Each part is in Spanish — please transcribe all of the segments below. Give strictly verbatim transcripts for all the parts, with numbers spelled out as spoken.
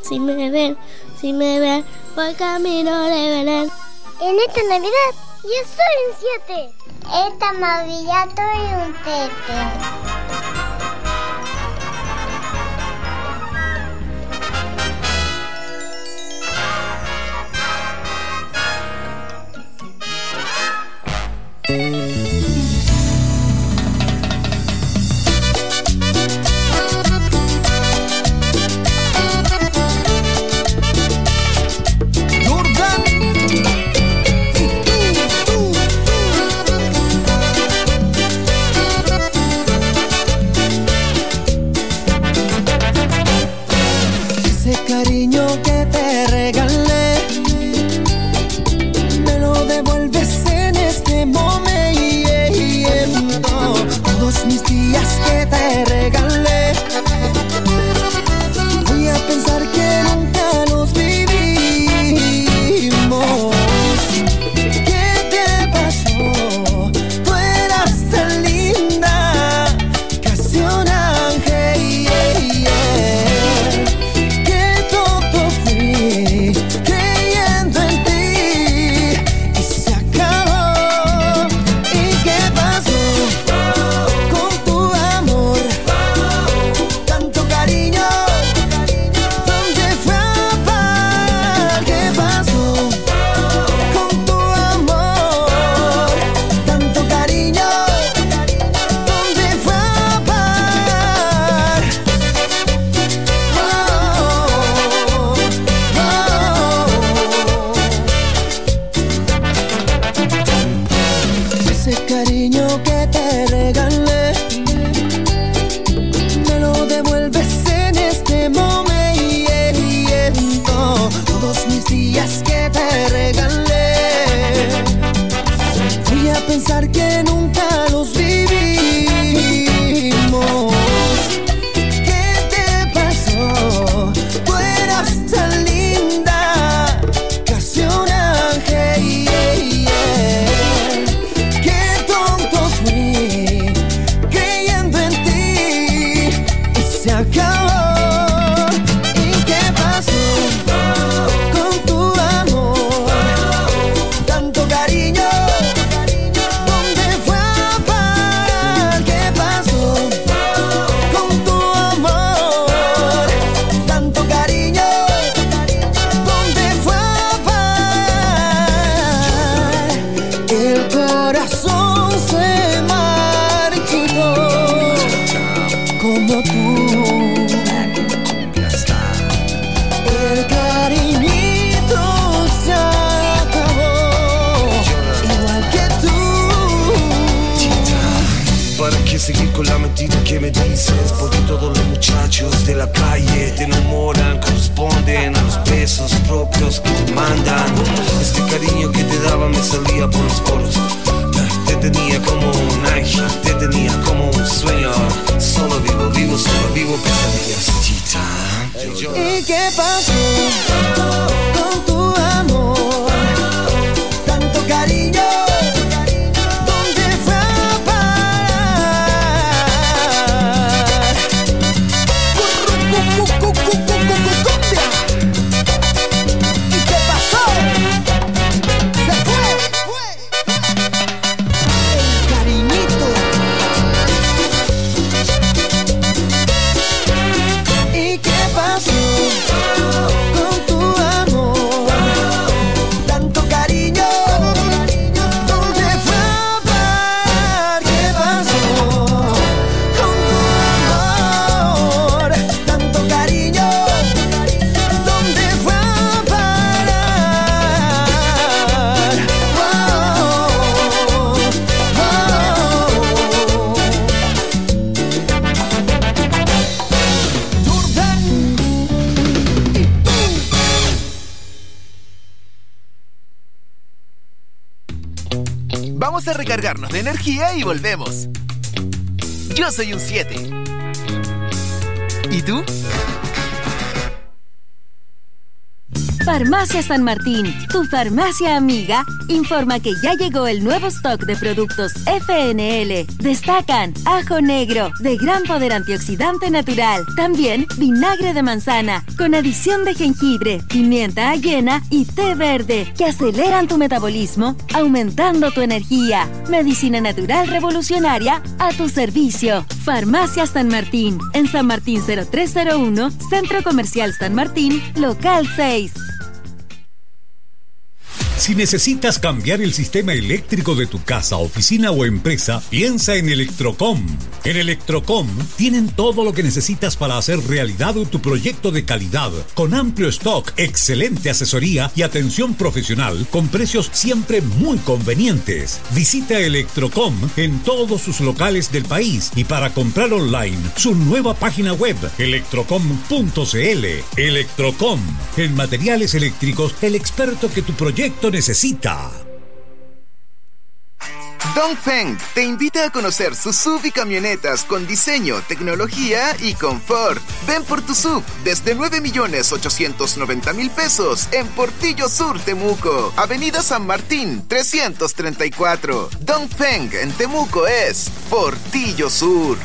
Si me ven, si me ven, por camino de Belén. En esta Navidad yo soy un siete. Esta Navidad soy un siete. Cariño que te regalé, me lo devuelves en este momento. Todos mis días que te regalé, voy a pensar que nunca los vivimos. ¿Qué te pasó? Tú eras tan linda, casi un ángel. Yeah, yeah. Creyendo en ti y se acabó. ¿Y qué pasó con tu amor? Tanto cariño, ¿dónde fue a parar? ¿Qué pasó con tu amor? Tanto cariño, ¿dónde fue a parar? Oh, ese cariño que te regalé, me lo devuelves en este momento. Todos mis días que te regalé, voy a pensar que nunca los vivimos. ¿Qué te pasó? Tú eras tan linda, casi un ángel. Yeah, yeah. Qué tonto fui, creyendo en ti y se acabó. ¿Y qué pasó con tu amor? Tanto cariño, ¿dónde fue a parar? ¿Qué pasó con tu amor? Tanto cariño, ¿dónde fue a parar? El corazón se marchitó como tú. El cariñito se acabó, igual que tú. ¿Para qué seguir con la mentira que me dices? Porque todos los muchachos de la calle te enamoran, corresponden a los besos propios que te mandan. Este cariño que te daba me salía por los poros. Te tenía como un ángel, te tenía como un sueño. Solo vivo, vivo, solo vivo pesadillas. ¿Y qué pasó con tu amor? Tanto cariño, ¿dónde fue a parar? Cumbia. ¿Y qué pasó? Se fue. El cariñito. ¿Y qué pasó con tu amor? Tanto cariño, ¿dónde fue a parar? ¿Qué pasó con tu amor? Tanto cariño, ¿dónde fue a parar? Oh, oh, Jordan. Vamos a recargarnos de energía y volvemos. Yo soy un siete. ¿Y tú? Farmacia San Martín, tu farmacia amiga, informa que ya llegó el nuevo stock de productos F N L. Destacan ajo negro, de gran poder antioxidante natural. También vinagre de manzana, con adición de jengibre, pimienta ayena y té verde, que aceleran tu metabolismo, aumentando tu energía. Medicina natural revolucionaria a tu servicio. Farmacia San Martín, en San Martín cero tres cero uno, Centro Comercial San Martín, local seis. Si necesitas cambiar el sistema eléctrico de tu casa, oficina o empresa, piensa en Electrocom. En Electrocom tienen todo lo que necesitas para hacer realidad tu proyecto de calidad, con amplio stock, excelente asesoría y atención profesional, con precios siempre muy convenientes. Visita Electrocom en todos sus locales del país y para comprar online, su nueva página web, electrocom punto c l. Electrocom, en materiales eléctricos, el experto que tu proyecto necesita. Dongfeng te invita a conocer sus S U V y camionetas con diseño, tecnología y confort. Ven por tu S U V desde nueve millones ochocientos noventa mil pesos en Portillo Sur, Temuco, Avenida San Martín trescientos treinta y cuatro. Dongfeng en Temuco es Portillo Sur.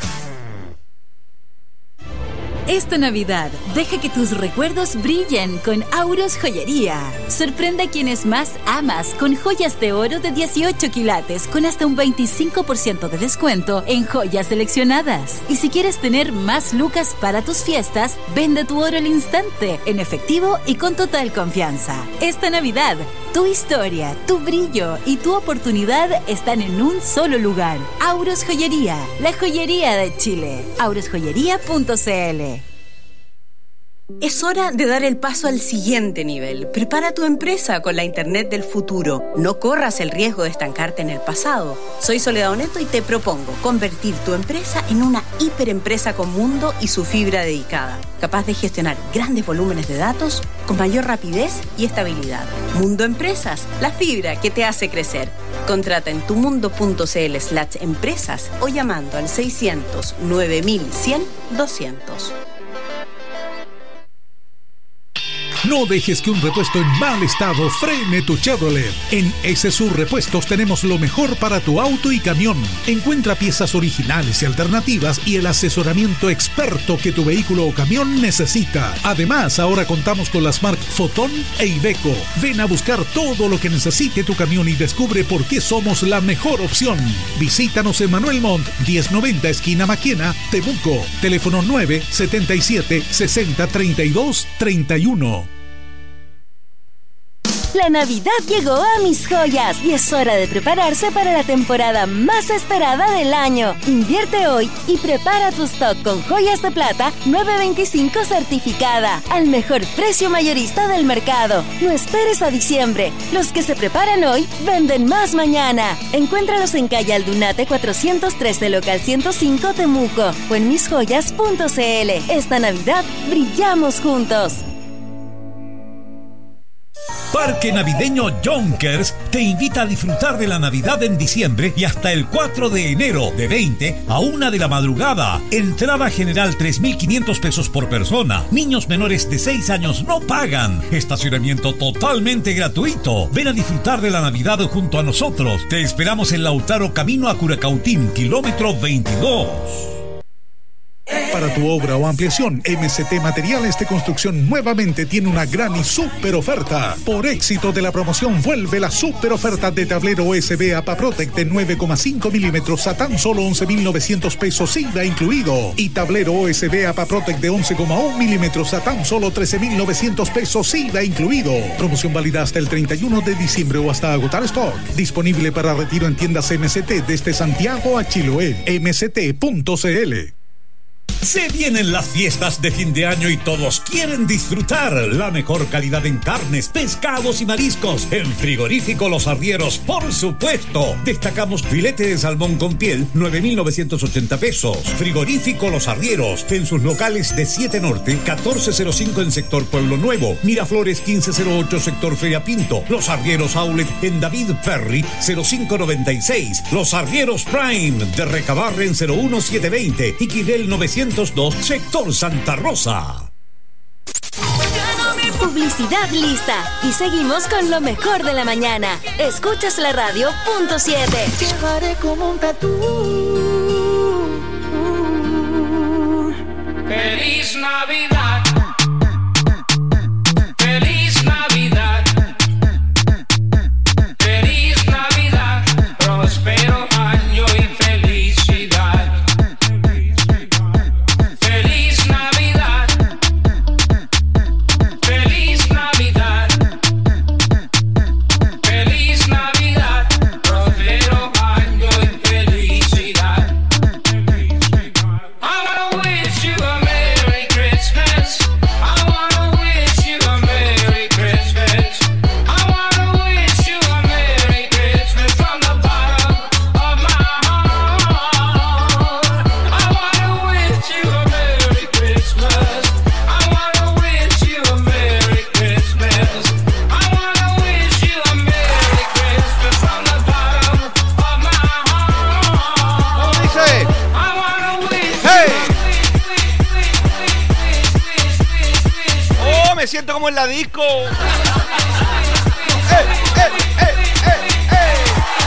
Esta Navidad, deja que tus recuerdos brillen con Auros Joyería. Sorprende a quienes más amas con joyas de oro de dieciocho quilates con hasta un veinticinco por ciento de descuento en joyas seleccionadas. Y si quieres tener más lucas para tus fiestas, vende tu oro al instante, en efectivo y con total confianza. Esta Navidad, tu historia, tu brillo y tu oportunidad están en un solo lugar. Auros Joyería, la joyería de Chile. auros joyería punto c l. Es hora de dar el paso al siguiente nivel. Prepara tu empresa con la Internet del futuro. No corras el riesgo de estancarte en el pasado. Soy Soledad Oneto y te propongo convertir tu empresa en una hiperempresa con mundo y su fibra dedicada, capaz de gestionar grandes volúmenes de datos con mayor rapidez y estabilidad. Mundo Empresas, la fibra que te hace crecer. Contrata en tumundo.cl slash empresas o llamando al seiscientos nueve mil cien doscientos. No dejes que un repuesto en mal estado frene tu Chevrolet. En S S U Repuestos tenemos lo mejor para tu auto y camión. Encuentra piezas originales y alternativas y el asesoramiento experto que tu vehículo o camión necesita. Además, ahora contamos con las marcas Fotón e Iveco. Ven a buscar todo lo que necesite tu camión y descubre por qué somos la mejor opción. Visítanos en Manuel Montt, diez noventa, esquina Maquena, Temuco. Teléfono nueve setenta y siete sesenta treinta y dos treinta y uno. La Navidad llegó a Mis Joyas y es hora de prepararse para la temporada más esperada del año. Invierte hoy y prepara tu stock con joyas de plata nueve veinticinco certificada al mejor precio mayorista del mercado. No esperes a diciembre. Los que se preparan hoy venden más mañana. Encuéntralos en calle Aldunate cuatrocientos trece, local ciento cinco, Temuco o en mis joyas punto c l. Esta Navidad brillamos juntos. Parque Navideño Yonkers te invita a disfrutar de la Navidad en diciembre y hasta el cuatro de enero de veinte a una de la madrugada. Entrada general tres mil quinientos pesos por persona. Niños menores de seis años no pagan. Estacionamiento totalmente gratuito. Ven a disfrutar de la Navidad junto a nosotros. Te esperamos en Lautaro, camino a Curacautín, kilómetro veintidós. Para tu obra o ampliación, M C T Materiales de Construcción nuevamente tiene una gran y súper oferta. Por éxito de la promoción, vuelve la súper oferta de tablero U S B APAPROTEC de nueve coma cinco milímetros a tan solo once mil novecientos pesos I V A incluido. Y tablero U S B APAPROTEC de once coma uno milímetros a tan solo trece mil novecientos pesos I V A incluido. Promoción válida hasta el treinta y uno de diciembre o hasta agotar stock. Disponible para retiro en tiendas M C T desde Santiago a Chiloé. m c t punto c l. Se vienen las fiestas de fin de año y todos quieren disfrutar la mejor calidad en carnes, pescados y mariscos. En Frigorífico Los Arrieros, por supuesto. Destacamos filete de salmón con piel, nueve mil novecientos ochenta pesos. Frigorífico Los Arrieros, en sus locales de siete Norte, catorce cero cinco en sector Pueblo Nuevo, Miraflores quince cero ocho sector Feria Pinto, Los Arrieros Outlet en David Perry cero cinco noventa y seis, Los Arrieros Prime de Recabarren cero uno siete veinte y Quirel novecientos dos sector Santa Rosa. publicidad lista. Y seguimos con lo mejor de la mañana. Escuchas la radio punto siete. Llevaré como un tatú. Feliz Navidad. Feliz Navidad. Feliz Navidad. Próspero año y felicidad. Feliz Navidad. Feliz Navidad. Feliz Navidad. Próspero año y felicidad. I wanna wish you a Merry Christmas. I wanna wish you a Merry Christmas. I wanna wish you a Merry Christmas from the bottom of my heart. I wanna wish you a Merry Christmas. I wanna wish you a Merry Christmas. I wanna wish you a Merry Christmas from the bottom of my heart. Dice. I wanna wish ¡Hey! ¡Oh, me siento como en la disco! ¡Eh, eh, eh, eh, eh!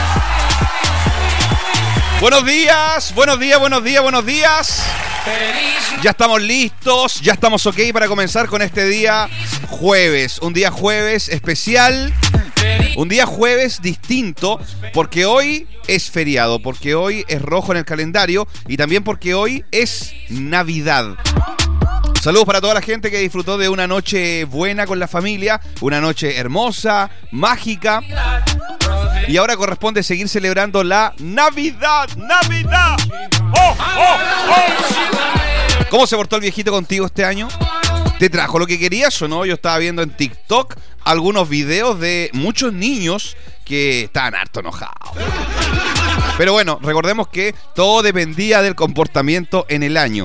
Buenos días, buenos días, buenos días, buenos días. Ya estamos listos, ya estamos ok para comenzar con este día jueves. Un día jueves especial, un día jueves distinto, porque hoy es feriado, porque hoy es rojo en el calendario y también porque hoy es Navidad. Saludos para toda la gente que disfrutó de una noche buena con la familia, una noche hermosa, mágica. Y ahora corresponde seguir celebrando la Navidad. ¡Navidad! ¡Oh, oh, oh! ¿Cómo se portó el viejito contigo este año? ¿Te trajo lo que querías o no? Yo estaba viendo en TikTok algunos videos de muchos niños que estaban harto enojados. Pero bueno, recordemos que todo dependía del comportamiento en el año.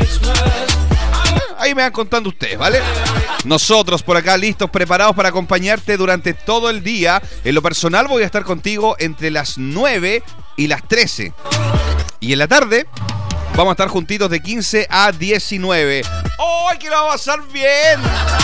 Ahí me van contando ustedes, ¿vale? Nosotros por acá listos, preparados para acompañarte durante todo el día. En lo personal voy a estar contigo entre las nueve y las trece. Y en la tarde vamos a estar juntitos de quince a diecinueve. ¡Ay, que lo vamos a pasar bien!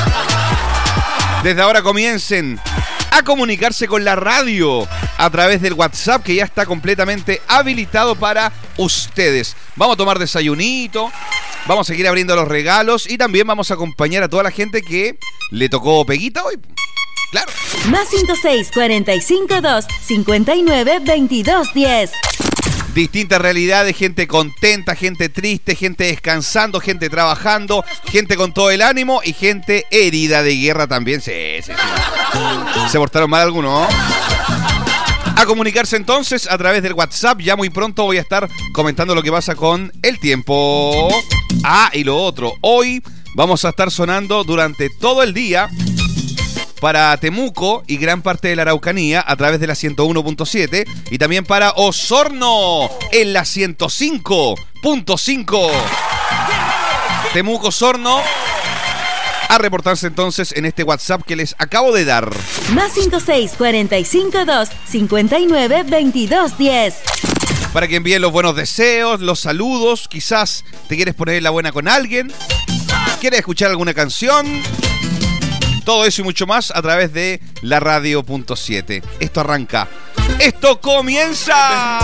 Desde ahora comiencen a comunicarse con la radio a través del WhatsApp, que ya está completamente habilitado para ustedes. Vamos a tomar desayunito, vamos a seguir abriendo los regalos y también vamos a acompañar a toda la gente que le tocó peguita hoy. Claro. Más cinco seis, cuarenta y cinco, dos, cincuenta y nueve, veintidós, diez. Distintas realidades, gente contenta, gente triste, gente descansando, gente trabajando, gente con todo el ánimo y gente herida de guerra también. Sí, sí, sí. ¿Se portaron mal algunos? A comunicarse entonces a través del WhatsApp. Ya muy pronto voy a estar comentando lo que pasa con el tiempo. Ah, y lo otro. Hoy vamos a estar sonando durante todo el día para Temuco y gran parte de la Araucanía a través de la ciento uno punto siete y también para Osorno en la ciento cinco punto cinco. Temuco, Osorno, a reportarse entonces en este WhatsApp que les acabo de dar. Más cinco seis, cuarenta y cinco, dos, cincuenta y nueve, veintidós, diez. Para que envíen los buenos deseos, los saludos, quizás te quieres poner la buena con alguien, quieres escuchar alguna canción. Todo eso y mucho más a través de la radio punto siete. Esto arranca. ¡Esto comienza!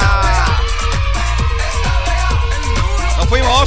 ¡Nos fuimos!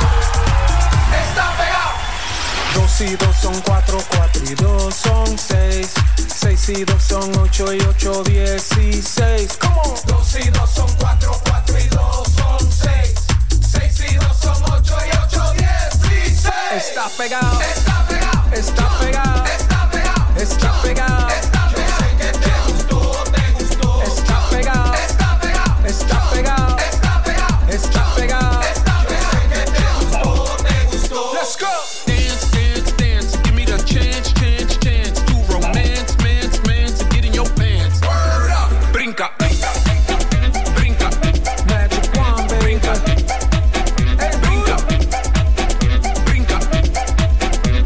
Dos y dos son cuatro, cuatro y dos son seis. Seis y dos son ocho y ocho, dieciséis. ¿Cómo? Dos y dos son cuatro, cuatro y dos son seis. Seis y dos son ocho y ocho, dieciséis. Está pegado. Está pegado. Está pegado. Está pegado. Está pegado. Está pegado. Yo sé que te gustó, te gustó. Está pegado. Está pegado. Está pegado. Está pegado. Está pegado. Está pegado. Yo sé que te gustó, te gustó. Let's go. Dance, dance, dance. Give me the chance, chance, chance to romance, mance, mance, and get in your pants. Word up. Brinca, brinca, brinca. Magic wand, baby. Brinca, brinca, brinca.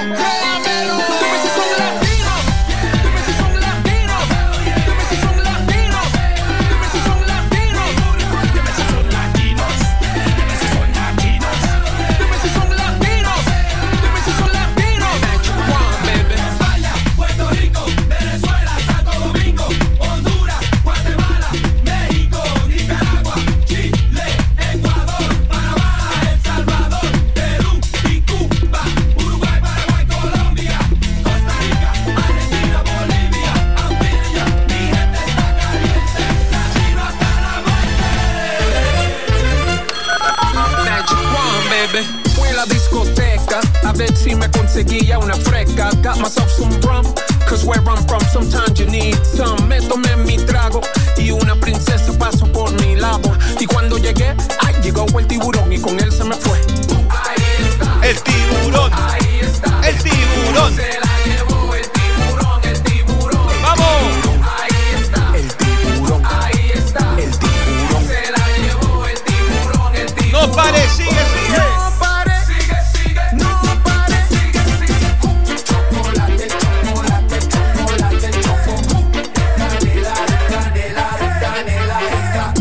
A ver si me conseguía una fresca. Got myself some rum, cause where I'm from sometimes you need some. Me tomé mi trago y una princesa pasó por mi lado. Y cuando llegué, ay, llegó el tiburón y con él se me fue. Ahí está. El tiburón. Ahí está. El tiburón. Se la llevó el tiburón, el tiburón. ¡Vamos! Ahí está. El tiburón. Ahí está. El tiburón. Se la llevó el tiburón, el tiburón. No pare, sigue, sigue. No pare, sigue, sigue. No pare, sigue, sigue. Chocolate, chocolate, chocolate, chocolate. Canela, canela, canela, rica.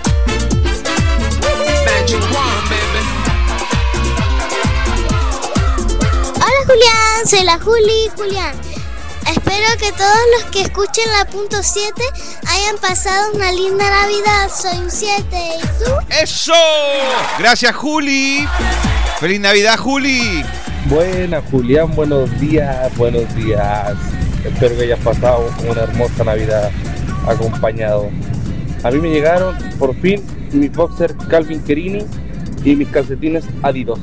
Magic Wand, baby. Hola Julián, soy la Juli Julián. Espero que todos los que escuchen la punto siete hayan pasado una linda Navidad. Soy un siete. ¿Y tú? ¡Eso! Gracias, Juli. ¡Feliz Navidad, Juli! Buenas, Julián. Buenos días, buenos días. Espero que hayas pasado una hermosa Navidad acompañado. A mí me llegaron, por fin, mis boxers Calvin Kerini y mis calcetines Adidas.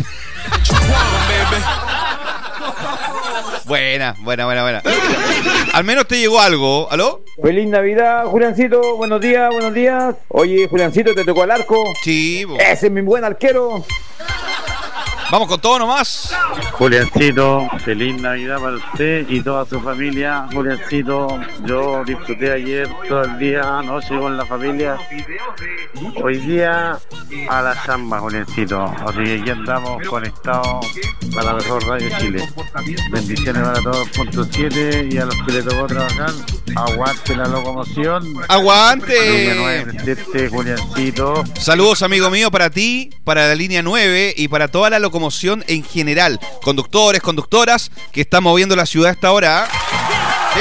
Buena, buena, buena, buena. Al menos te llegó algo. ¿Aló? Feliz Navidad, Juliancito. Buenos días, buenos días. Oye, Juliancito, ¿te tocó el arco? Sí. Bo. Ese es mi buen arquero. Vamos con todo nomás. Juliancito, feliz Navidad para usted y toda su familia. Juliancito, yo disfruté ayer todo el día, anoche con la familia. Hoy día a la chamba, Juliancito. Así que aquí andamos conectados a la mejor radio de Chile. Bendiciones para todos, punto siete, y a los que les tocó trabajar. Aguante la locomoción. ¡Aguante! nueve, Juliancito. Saludos, amigo mío, para ti, para la línea nueve y para toda la locomoción en general. Conductores, conductoras que están moviendo la ciudad a esta hora. Sí.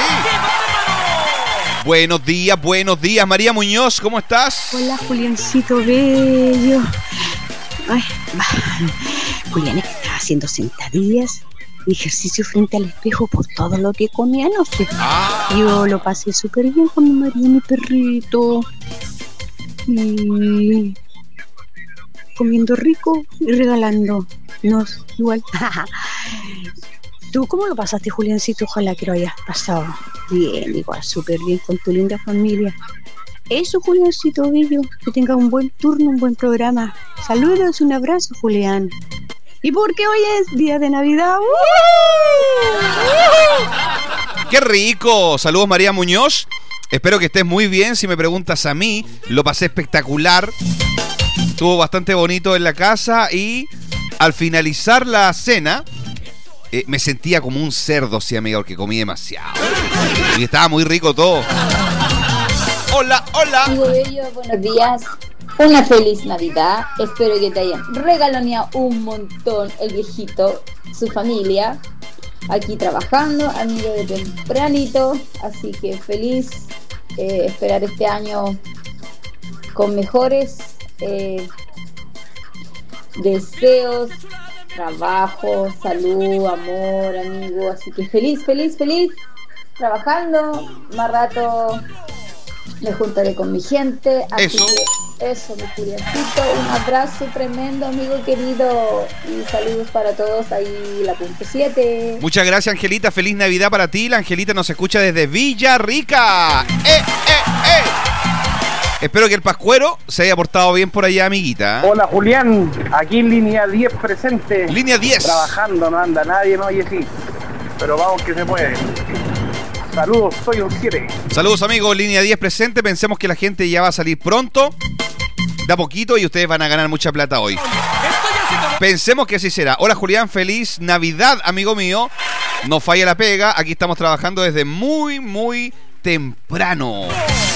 Buenos días, buenos días. María Muñoz, ¿cómo estás? Hola, Juliancito bello. Ay, Julián, es que estaba haciendo sentadillas y ejercicio frente al espejo por todo lo que comí anoche. Ah. Yo lo pasé súper bien con mi María, mi perrito. Y comiendo rico y regalándonos igual. ¿Tú cómo lo pasaste, Juliancito? Ojalá que lo hayas pasado bien, igual, súper bien con tu linda familia. Eso, Juliancito bello, que tengas un buen turno, un buen programa. Saludos, un abrazo, Julián. Y porque hoy es día de Navidad. ¡Uh! ¡Qué rico! Saludos, María Muñoz. Espero que estés muy bien. Si me preguntas a mí, lo pasé espectacular. Estuvo bastante bonito en la casa y al finalizar la cena eh, me sentía como un cerdo, sí, amiga, porque comí demasiado. Y estaba muy rico todo. Hola, hola. Amigo bello, buenos días. Una feliz Navidad. Espero que te hayan regaloneado un montón el viejito, su familia. Aquí trabajando, amigo de tempranito. Así que feliz. Eh, esperar este año con mejores eh, deseos, trabajo, salud, amor, amigo. Así que feliz, feliz, feliz. Trabajando. Más rato me juntaré con mi gente. Así eso. que eso, mi Juliancito. Un abrazo tremendo, amigo querido. Y saludos para todos ahí, la punto siete. Muchas gracias, Angelita. Feliz Navidad para ti. La Angelita nos escucha desde Villarrica. ¡Eh, eh, eh! Espero que el Pascuero se haya portado bien por allá, amiguita. Hola, Julián. Aquí en línea diez presente. Línea diez. Trabajando, no anda nadie, no, y sí. Pero vamos que se puede. Saludos, soy un siete. Saludos, amigos, línea diez presente. Pensemos que la gente ya va a salir pronto, de a poquito, y ustedes van a ganar mucha plata hoy. Esto ya se Pensemos que así será. Hola Julián, feliz Navidad, amigo mío. No falla la pega, aquí estamos trabajando desde muy, muy temprano.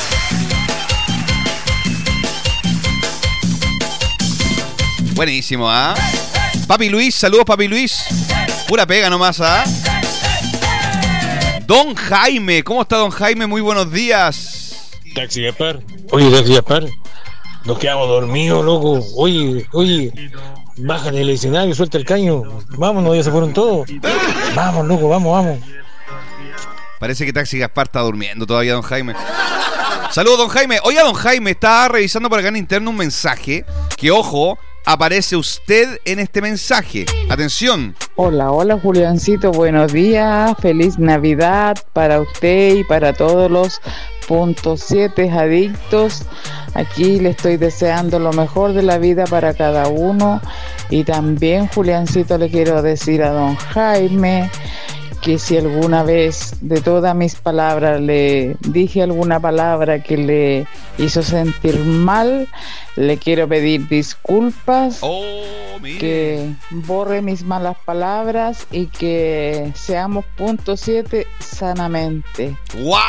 Buenísimo, ¿ah? ¿eh? Papi Luis, saludos Papi Luis. Pura pega nomás, ¿ah? ¿eh? Don Jaime, ¿cómo está Don Jaime? Muy buenos días. Taxi Gaspar. Oye, Taxi Gaspar. Nos quedamos dormidos, loco. Oye, oye. Bájale el escenario, suelta el caño. Vámonos, ya se fueron todos. Vamos, loco, vamos, vamos. Parece que Taxi Gaspar está durmiendo todavía, Don Jaime. Saludos, Don Jaime. Oiga, Don Jaime, está revisando por acá en interno un mensaje. Que, ojo, aparece usted en este mensaje. Atención. Hola, hola Juliancito, buenos días. Feliz Navidad para usted y para todos los punto siete adictos. Aquí le estoy deseando lo mejor de la vida para cada uno. Y también, Juliancito, le quiero decir a Don Jaime que si alguna vez de todas mis palabras le dije alguna palabra que le hizo sentir mal, le quiero pedir disculpas, oh, que borre mis malas palabras y que seamos punto siete sanamente. ¡Wow!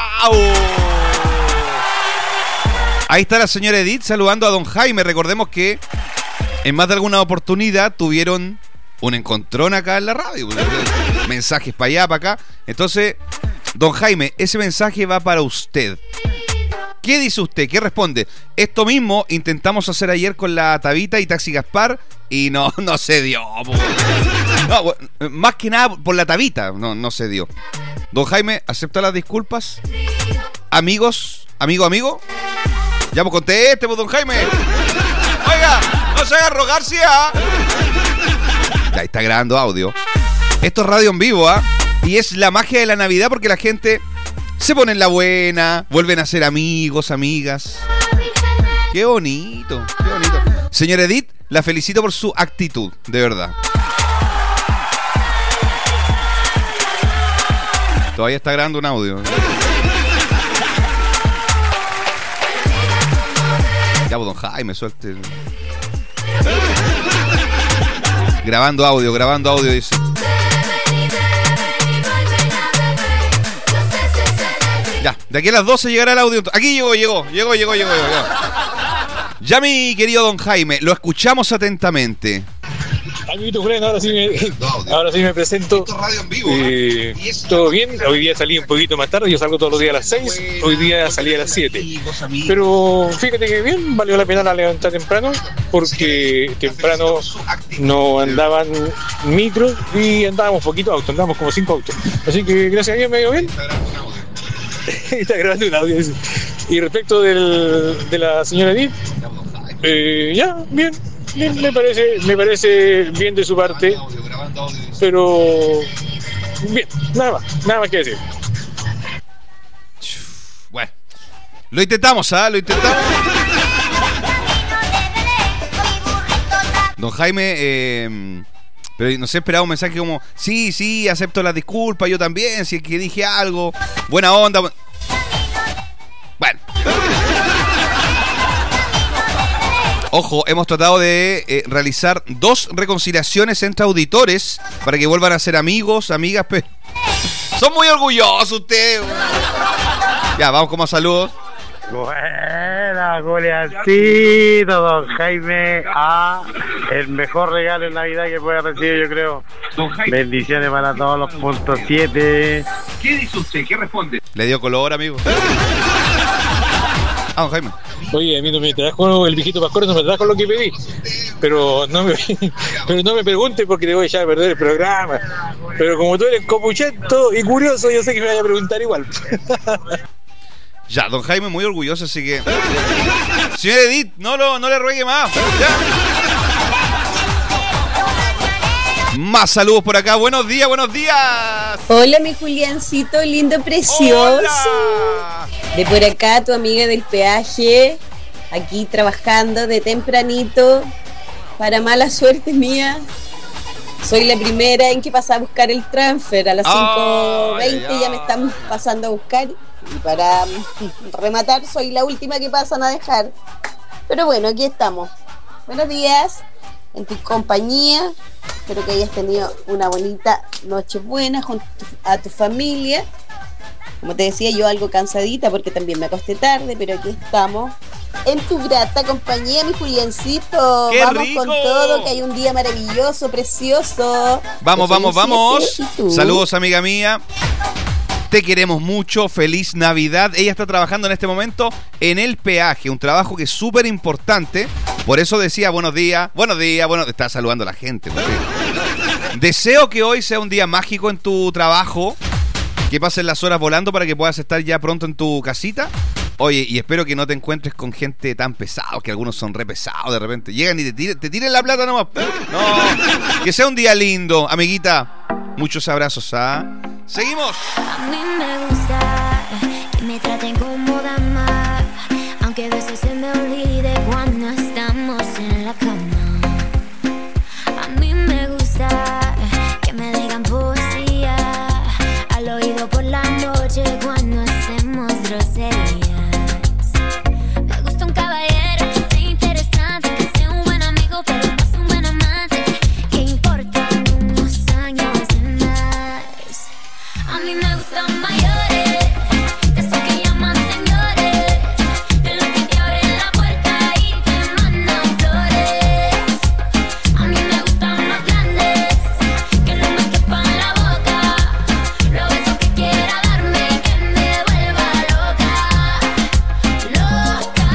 Ahí está la señora Edith saludando a Don Jaime. Recordemos que en más de alguna oportunidad tuvieron un encontrón acá en la radio. Mensajes para allá, para acá. Entonces, Don Jaime, ese mensaje va para usted. ¿Qué dice usted? ¿Qué responde? Esto mismo intentamos hacer ayer con la Tabita y Taxi Gaspar y no, no se dio. No, bueno, más que nada por la Tabita, no, no se dio. Don Jaime, ¿acepta las disculpas? Amigos, amigo, amigo. Ya me conteste, pues, Don Jaime. Oiga, no se haga rogar, sí, ¿ah? Ya está grabando audio. Esto es radio en vivo, ¿ah? ¿eh? Y es la magia de la Navidad porque la gente se pone en la buena, vuelven a ser amigos, amigas. Qué bonito, qué bonito. Señor Edith, la felicito por su actitud, de verdad. Todavía está grabando un audio. Ya, pues, Don Jaime, suelte. Grabando audio, grabando audio, dice. Ya, de aquí a las doce llegará el audio. Aquí llegó, llegó, llegó, llegó, llegó, llegó. Ya, mi querido Don Jaime, lo escuchamos atentamente. Amiguito Julián, ahora sí me, ahora sí me presento. Eh, todo bien, hoy día salí un poquito más tarde, yo salgo todos los días a las seis, hoy día salí a las siete. Pero fíjate que bien, valió la pena la levantar temprano, porque temprano no andaban micros y andábamos poquito autos, andábamos como cinco autos. Así que gracias a Dios me ha ido bien. Está grabando un audio. Y respecto del, de la señora Edith, eh, ya, bien. Bien, me parece, me parece bien de su parte, pero bien, nada más, nada más que decir. Bueno, lo intentamos, ¿ah? ¿eh? Lo intentamos. Don Jaime, eh, pero no sé, esperaba un mensaje como, sí, sí, acepto las disculpas, yo también, si es que dije algo, buena onda. Bueno. Ojo, hemos tratado de eh, realizar dos reconciliaciones entre auditores para que vuelvan a ser amigos, amigas, pero son muy orgullosos ustedes. Ya, vamos con más saludos. Buena, Juliancito, Don Jaime. Ah, el mejor regalo en Navidad que pueda recibir, yo creo. Bendiciones para todos los puntos siete. ¿Qué dice usted? ¿Qué responde? Le dio color, amigo. Ah, Don Jaime. Oye, a mí no me trajo el viejito Pascuero, no me trajo lo que pedí. Pero no me, pero no me preguntes porque te voy a echar a perder el programa. Pero como tú eres copuchento y curioso, yo sé que me vaya a preguntar igual. Ya, Don Jaime muy orgulloso, así que... Señor Edith, no, lo, no le ruegue más. Ya. Más saludos por acá. Buenos días, buenos días. Hola, mi Juliancito, lindo, precioso. Hola. De por acá, tu amiga del peaje, aquí trabajando de tempranito. Para mala suerte mía, soy la primera en que pasa a buscar el transfer. A las cinco veinte ya me están pasando a buscar. Y para rematar, soy la última que pasan a dejar. Pero bueno, aquí estamos. Buenos días. en tu compañía. Espero que hayas tenido una bonita noche buena junto a tu familia. Como te decía, yo algo cansadita porque también me acosté tarde, pero aquí estamos en tu grata compañía, mi Juliancito. ¡Qué vamos rico! con todo, que hay un día maravilloso, precioso. Vamos, Yo soy vamos, un vamos. siete, ¿y tú? Saludos, amiga mía. Te queremos mucho, feliz Navidad. Ella está trabajando en este momento en el peaje, un trabajo que es súper importante. Por eso decía buenos días, buenos días, bueno, está saludando a la gente. Pues. Deseo que hoy sea un día mágico en tu trabajo, que pasen las horas volando para que puedas estar ya pronto en tu casita. Oye, y espero que no te encuentres con gente tan pesada, que algunos son re pesados de repente. Llegan y te tiren, te tiren la plata nomás. No, que sea un día lindo, amiguita. Muchos abrazos, ¿ah? ¡Seguimos! A mí me gusta que me traten como dama, aunque a veces se me olvide cuando estamos en la cama. A mí me gusta que me digan poesía al oído por la noche cuando hacemos groserías. Me gusta un caballero que sea interesante, que sea un buen amigo, pero más un buen amante, que importan unos años de más. A mí me gustan mayores, de esos que llaman señores, de los que te abren la puerta y te mandan flores. A mí me gustan más grandes, que no me quepan la boca, los besos que quiera darme, que me vuelva loca, loca,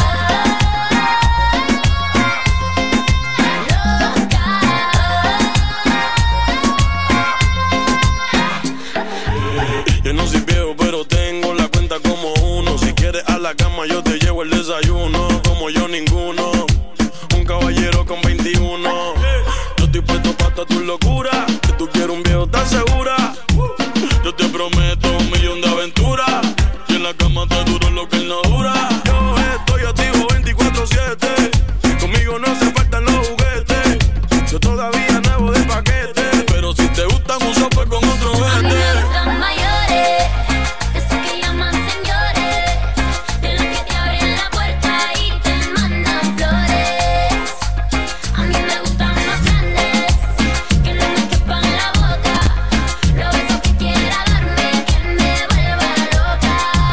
Yo no soy viejo, pero tengo la cuenta como uno. Si quieres a la cama, yo te llevo el desayuno. Como yo, ninguno. Un caballero con veintiuno. Yo estoy puesto para toda tu locura. Que tú quieres un viejo, ¿estás segura? Yo te prometo un millón de aventuras. Y en la cama te duro lo que él no dura. Yo estoy activo veinticuatro siete. Conmigo no se faltan los juguetes. Yo todavía nuevo de paquete. Pero si te gustan un sopa con otro a mí vete. me gustan mayores, de esos que llaman señores, de los que te abren la puerta y te mandan flores. A mí me gustan más grandes, que no me quepan la boca, los besos que quiera darme, que me vuelva loca,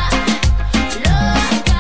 loca,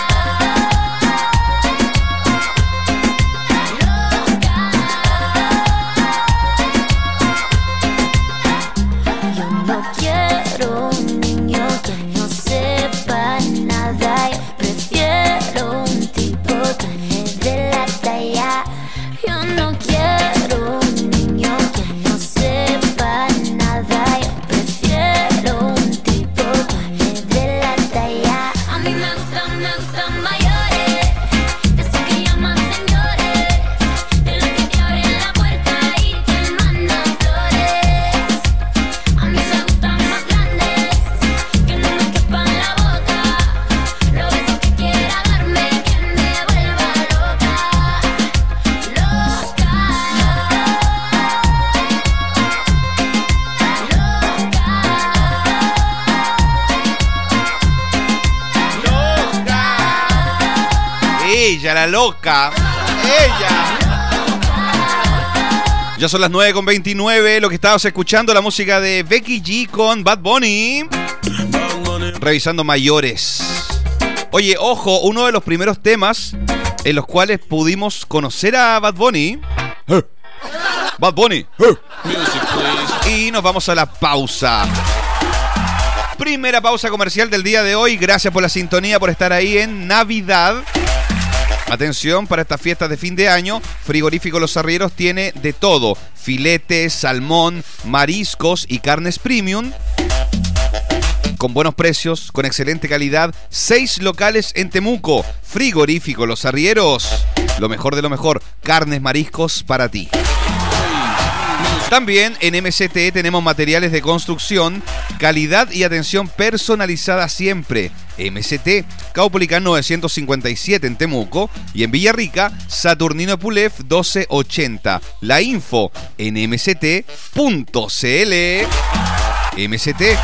Yo no quiero un niño que no sepa nada. Yo prefiero un tipo que me dé la talla. Yo no quiero un niño que no sepa nada. Yo prefiero un tipo que me dé la talla. A mí me gustan, me gustan mayores, de esos que llaman señores, de los que te abren la puerta y te mandan flores. A mí me gustan más grandes, que no me quepan la boca, los besos que quiera darme, que me vuelva loca, loca, Ella, la loca. Ella. Ya son las nueve con veintinueve. Lo que estabas escuchando, la música de Becky G con Bad Bunny. Revisando mayores. Oye, ojo, uno de los primeros temas en los cuales pudimos conocer a Bad Bunny. Eh. Bad Bunny. Eh. Y nos vamos a la pausa. Primera pausa comercial del día de hoy. Gracias por la sintonía, por estar ahí en Navidad. Atención, para estas fiestas de fin de año, Frigorífico Los Arrieros tiene de todo: filetes, salmón, mariscos y carnes premium. Con buenos precios, con excelente calidad. Seis locales en Temuco. Frigorífico Los Arrieros. Lo mejor de lo mejor. Carnes, mariscos para ti. También en M C T tenemos materiales de construcción, calidad y atención personalizada siempre. M C T, Caupolicán novecientos cincuenta y siete en Temuco y en Villarrica, Saturnino Pulef doce ochenta. La info en m c t punto c l. M C T.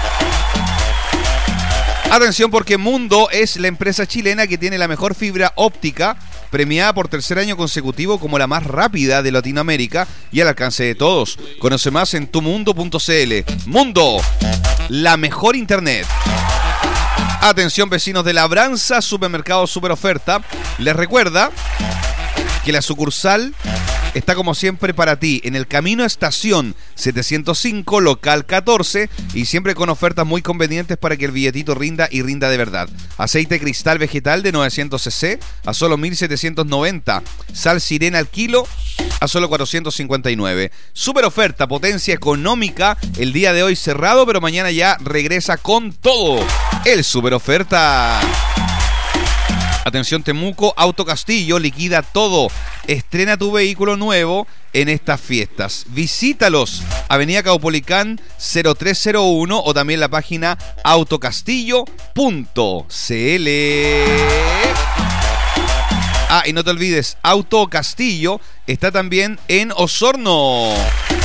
Atención, porque Mundo es la empresa chilena que tiene la mejor fibra óptica premiada por tercer año consecutivo como la más rápida de Latinoamérica y al alcance de todos. Conoce más en tumundo punto cl. Mundo, la mejor internet. Atención vecinos de Labranza, Supermercado Super Oferta. Les recuerda que la sucursal está como siempre para ti en el Camino Estación setecientos cinco, local catorce, y siempre con ofertas muy convenientes para que el billetito rinda y rinda de verdad. Aceite cristal vegetal de novecientos centilitros a solo mil setecientos noventa. Sal Sirena al kilo a solo cuatrocientos cincuenta y nueve. Super oferta, potencia económica. El día de hoy cerrado, pero mañana ya regresa con todo. El super oferta. Atención Temuco, Auto Castillo, liquida todo. Estrena tu vehículo nuevo en estas fiestas. Visítalos, Avenida Caupolicán cero tres cero uno o también la página autocastillo punto cl. Ah, y no te olvides, Auto Castillo está también en Osorno.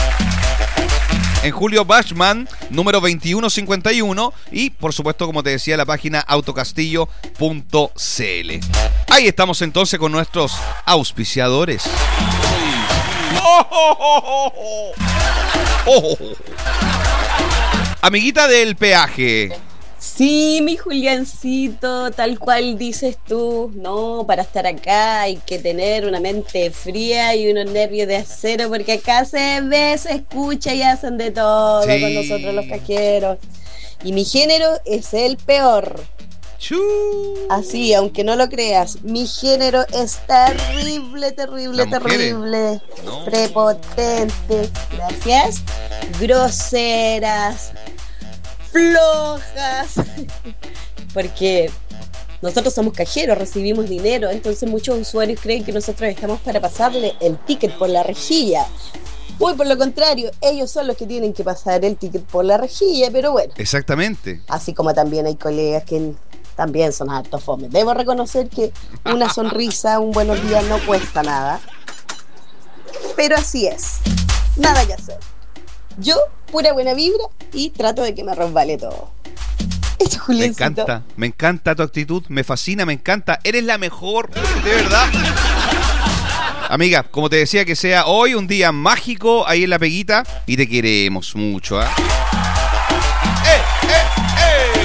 En Julio Bachman, número veintiuno cincuenta y uno. Y, por supuesto, como te decía, la página autocastillo punto cl. Ahí estamos entonces con nuestros auspiciadores. ¡Oh, oh, oh, oh! ¡Oh! Amiguita del peaje. Sí, mi Juliancito, tal cual dices tú, no, para estar acá hay que tener una mente fría y unos nervios de acero, porque acá se ve, se escucha y hacen de todo sí. Con nosotros los cajeros. Y mi género es el peor. Chú. Así, aunque no lo creas, mi género es terrible, terrible, terrible, no. Prepotente, gracias, groseras, flojas, porque nosotros somos cajeros, recibimos dinero, entonces muchos usuarios creen que nosotros estamos para pasarle el ticket por la rejilla. Muy por lo contrario, ellos son los que tienen que pasar el ticket por la rejilla, pero bueno. Exactamente. Así como también hay colegas que también son hartos fome. Debo reconocer que una sonrisa, un buenos días no cuesta nada, pero así es, nada que hacer. Yo, pura buena vibra y trato de que me resbale todo. Esto, me encanta, me encanta tu actitud, me fascina, me encanta. Eres la mejor, de verdad. Amiga, como te decía, que sea hoy un día mágico ahí en La Peguita y te queremos mucho, ¿eh? ¡Eh, eh, eh!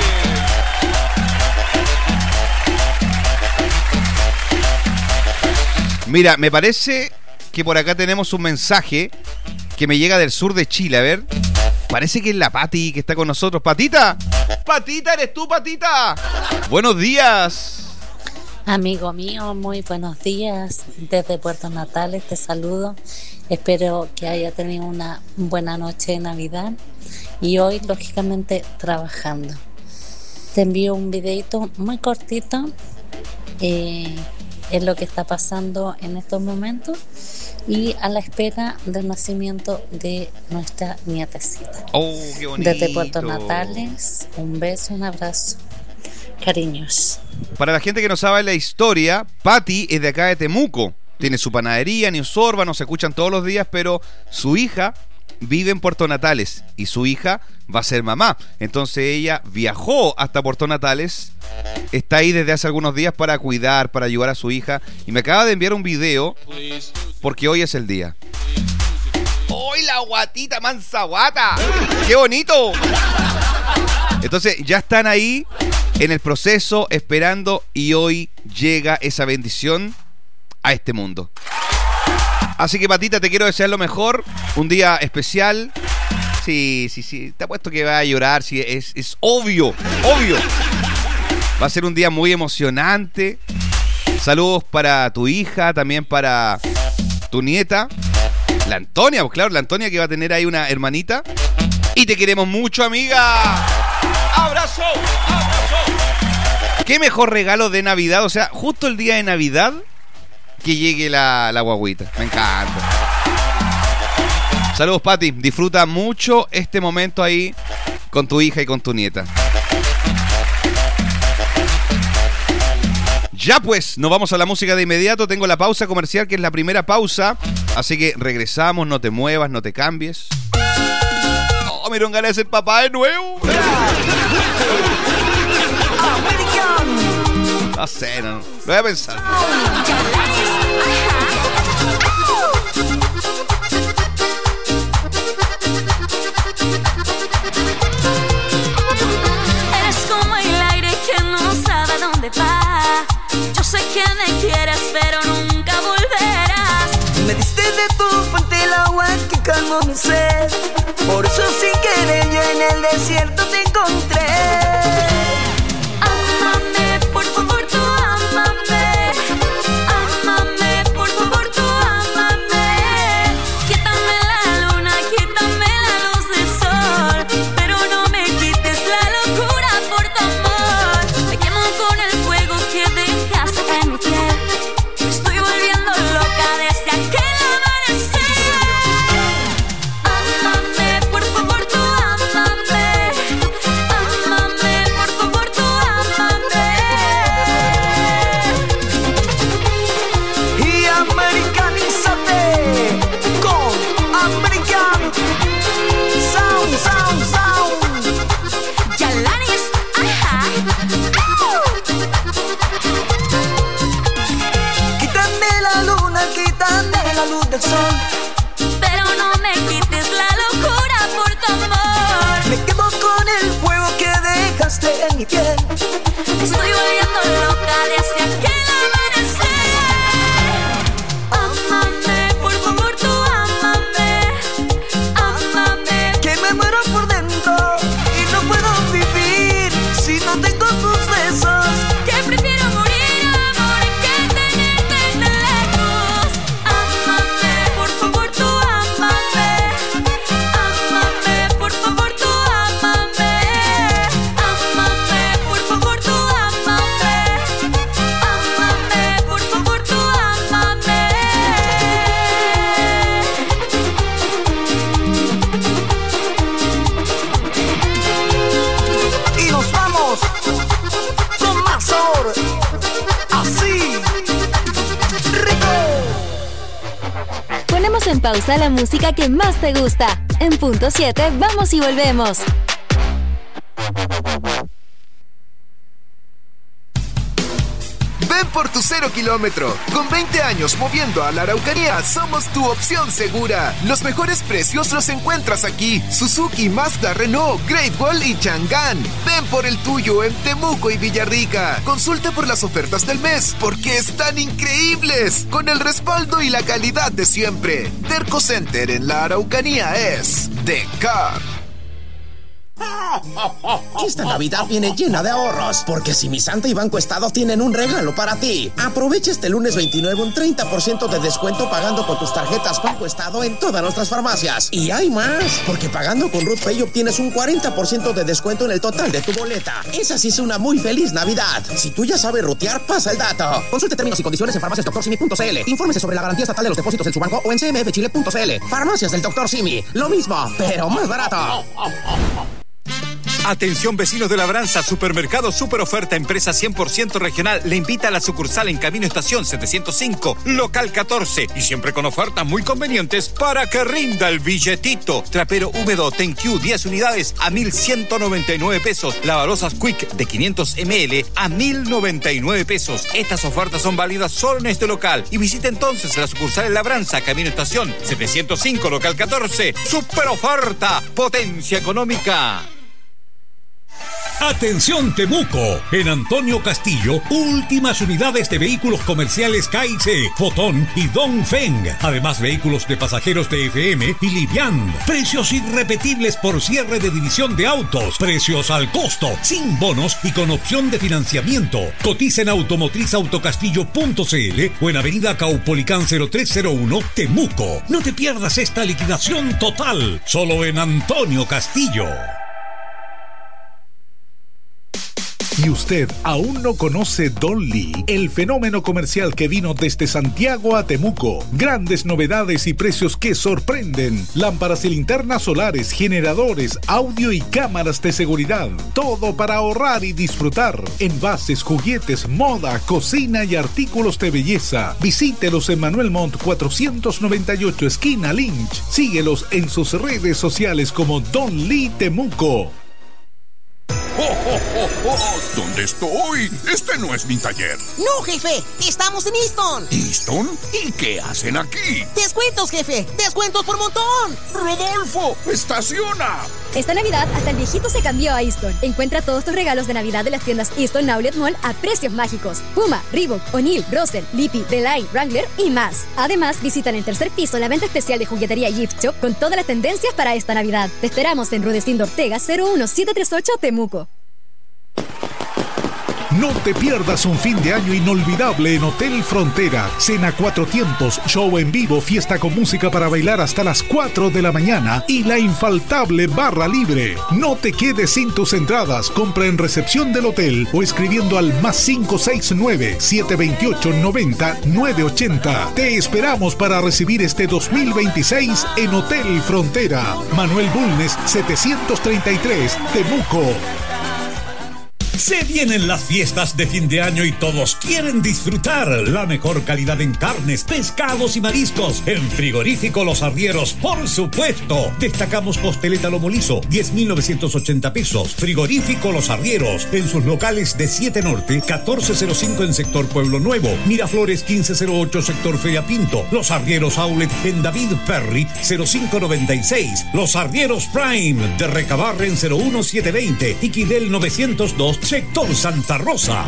Mira, me parece que por acá tenemos un mensaje que me llega del sur de Chile, a ver. Parece que es la Pati que está con nosotros. ¡Patita! ¡Patita, eres tú, Patita! ¡Buenos días! Amigo mío, muy buenos días. Desde Puerto Natales te saludo. Espero que haya tenido una buena noche de Navidad. Y hoy, lógicamente, trabajando. Te envío un videito muy cortito. Eh... es lo que está pasando en estos momentos y a la espera del nacimiento de nuestra nietecita. Oh, qué bonito. Desde Puerto Natales, un beso, un abrazo, cariños. Para la gente que no sabe la historia, Patti es de acá de Temuco, tiene su panadería, Neusorba, nos escuchan todos los días, pero su hija vive en Puerto Natales y su hija va a ser mamá. Entonces ella viajó hasta Puerto Natales, está ahí desde hace algunos días para cuidar, para ayudar a su hija, y me acaba de enviar un video porque hoy es el día. ¡Hoy la guatita mansa guata! ¡Qué bonito! Entonces ya están ahí en el proceso esperando y hoy llega esa bendición a este mundo. Así que, Patita, te quiero desear lo mejor. Un día especial. Sí, sí, sí. Te apuesto que va a llorar. Sí, es, es obvio, obvio. Va a ser un día muy emocionante. Saludos para tu hija, también para tu nieta, la Antonia. Pues claro, la Antonia que va a tener ahí una hermanita. Y te queremos mucho, amiga. ¡Abrazo! ¡Abrazo! ¿Qué mejor regalo de Navidad? O sea, justo el día de Navidad que llegue la, la guaguita. Me encanta. Saludos, Pati. Disfruta mucho este momento ahí con tu hija y con tu nieta. Ya pues, nos vamos a la música de inmediato. Tengo la pausa comercial, que es la primera pausa. Así que regresamos, no te muevas, no te cambies. Oh, me dieron ganas de ser papá de nuevo. No sé, no. Lo voy a pensar. que calmó mi sed. Por eso sin querer yo en el desierto te encontré. Ámame, por favor, tú ámame. Ámame, por favor, tú ámame. Quítame la luna, quítame la luz del sol, pero no me quites la locura por tu amor. Me quemo con el fuego que dejaste en mi piel. Me estoy volviendo loca desde aquel amanecer. Ámame, por favor, tú ámame. Ámame, por favor, tú ámame. Y americanízate con American Sound, Sound, Sound. Yalanis, ajá. Quítame la luna, quítame la luz del sol, Pero no me quites la locura por tu amor. me quemo con el fuego que dejaste en mi piel. Me estoy volviendo loca desde aquel amanecer. Ámame, por favor, tú ámame. Ámame. Que me muero por dentro y no puedo vivir si no tengo tus besos. Que prefiero morir, amor, que tenerte lejos. Ámame, por favor, tú ámame. Ámame, por favor, tú ámame. Ámame, por favor, tú ámame. Ámame, por favor, tú ámame. Y nos vamos con más sabor, así, rico. Ponemos en pausa la música que más te gusta. En punto siete, vamos y volvemos. Ven por tu cero kilómetro. Con veinte años moviendo a la Araucanía, somos tu opción segura. Los mejores precios los encuentras aquí. Suzuki, Mazda, Renault, Great Wall y Chang'an. Ven por el tuyo en Temuco y Villarrica. Consulta por las ofertas del mes, porque están increíbles. Con el respaldo y la calidad de siempre. Terco Center en la Araucanía es The Car. Esta Navidad viene llena de ahorros, porque Si Mi Santa y Banco Estado tienen un regalo para ti. Aprovecha este lunes veintinueve un treinta por ciento de descuento pagando con tus tarjetas Banco Estado en todas nuestras farmacias. Y hay más, porque pagando con Ruth Pay obtienes un cuarenta por ciento de descuento en el total de tu boleta. Esa sí es una muy feliz Navidad. Si tú ya sabes rutear, pasa el dato. Consulte términos y condiciones en farmacias doctor simi punto c l. Infórmese sobre la garantía estatal de los depósitos en su banco o en c m f chile punto c l. Farmacias del doctor Simi. Lo mismo, pero más barato. Atención vecinos de Labranza, Supermercado Super Oferta, empresa cien por ciento regional, le invita a la sucursal en Camino Estación setecientos cinco, local catorce, y siempre con ofertas muy convenientes para que rinda el billetito. Trapero húmedo Tenq diez unidades a mil ciento noventa y nueve pesos, lavarosas Quick de quinientos mililitros a mil noventa y nueve pesos. Estas ofertas son válidas solo en este local y visita entonces la sucursal en Labranza, Camino Estación setecientos cinco, local catorce. Super Oferta, potencia económica. Atención Temuco, en Antonio Castillo, últimas unidades de vehículos comerciales K I C, Fotón y Dongfeng. Además vehículos de pasajeros de F M y Livian. Precios irrepetibles por cierre de división de autos. Precios al costo, sin bonos y con opción de financiamiento. Cotiza en automotriz autocastillo punto c l o en avenida Caupolicán cero tres cero uno, Temuco. No te pierdas esta liquidación total, solo en Antonio Castillo. ¿Y usted aún no conoce Don Lee, el fenómeno comercial que vino desde Santiago a Temuco? Grandes novedades y precios que sorprenden. Lámparas y linternas solares, generadores, audio y cámaras de seguridad. Todo para ahorrar y disfrutar. Envases, juguetes, moda, cocina y artículos de belleza. Visítelos en Manuel Montt cuatrocientos noventa y ocho, esquina Lynch. Síguelos en sus redes sociales como Don Lee Temuco. ¡Oh, oh, oh, oh! ¿Dónde estoy? Este no es mi taller. No, jefe. Estamos en Easton. ¿Easton? ¿Y qué hacen aquí? Descuentos, jefe. Descuentos por montón. ¡Rodolfo! ¡Estaciona! Esta Navidad, hasta el viejito se cambió a Easton. Encuentra todos tus regalos de Navidad de las tiendas Easton Outlet Mall a precios mágicos. Puma, Reebok, O'Neill, Russell, Lippy, The Line, Wrangler y más. Además, visitan el tercer piso la venta especial de juguetería Gift Shop con todas las tendencias para esta Navidad. Te esperamos en Rudecindo Ortega cero uno siete tres ocho Temuco. No te pierdas un fin de año inolvidable en Hotel Frontera. Cena cuatro tiempos, show en vivo, fiesta con música para bailar hasta las cuatro de la mañana y la infaltable barra libre. No te quedes sin tus entradas. Compra en recepción del hotel o escribiendo al más cinco seis nueve, siete dos ocho, nueve cero, nueve ocho cero. Te esperamos para recibir este dos mil veintiséis en Hotel Frontera. Manuel Bulnes setecientos treinta y tres, Temuco. Se vienen las fiestas de fin de año y todos quieren disfrutar la mejor calidad en carnes, pescados y mariscos. En Frigorífico Los Arrieros, por supuesto. Destacamos costeleta lomo liso, diez mil novecientos ochenta pesos. Frigorífico Los Arrieros, en sus locales de siete Norte, catorce cero cinco en sector Pueblo Nuevo, Miraflores quince cero ocho sector Feria Pinto, Los Arrieros Outlet en David Perry cero cinco noventa y seis, Los Arrieros Prime de Recabarren cero uno siete veinte y Quidel novecientos dos sector Santa Rosa.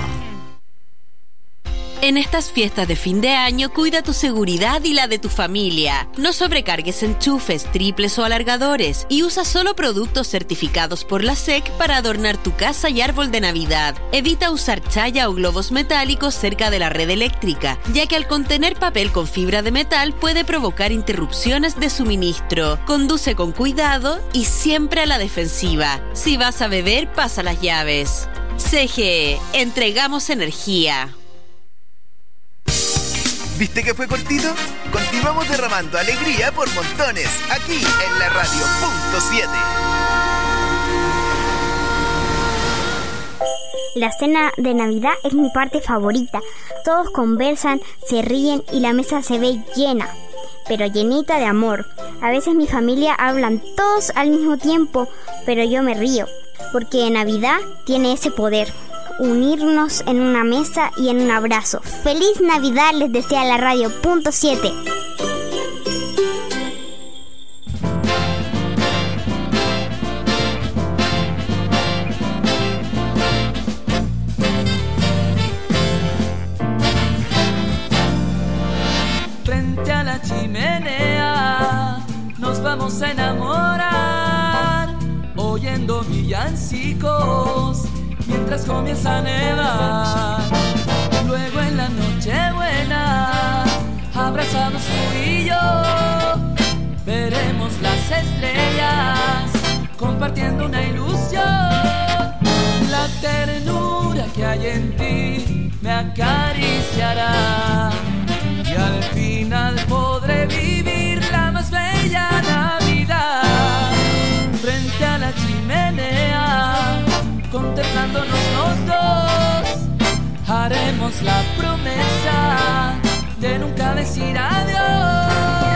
En estas fiestas de fin de año, cuida tu seguridad y la de tu familia. No sobrecargues enchufes, triples o alargadores y usa solo productos certificados por la S E C para adornar tu casa y árbol de Navidad. Evita usar chaya o globos metálicos cerca de la red eléctrica, ya que al contener papel con fibra de metal puede provocar interrupciones de suministro. Conduce con cuidado y siempre a la defensiva. Si vas a beber, pasa las llaves. C G E, entregamos energía. ¿Viste que fue cortito? Continuamos derramando alegría por montones, aquí en la radio punto siete. La cena de Navidad es mi parte favorita. Todos conversan, se ríen y la mesa se ve llena, pero llenita de amor. A veces mi familia hablan todos al mismo tiempo, pero yo me río, porque Navidad tiene ese poder. Unirnos en una mesa y en un abrazo. ¡Feliz Navidad! Les desea la radio punto siete. Frente a la chimenea nos vamos a enamorar, oyendo villancicos mientras comienza a nevar. Luego en la noche buena, abrazados tú y yo, veremos las estrellas compartiendo una ilusión. La ternura que hay en ti me acariciará y al final podré vivir la más bella Navidad. Frente a la chimenea, contemplándonos los dos, haremos la promesa de nunca decir adiós.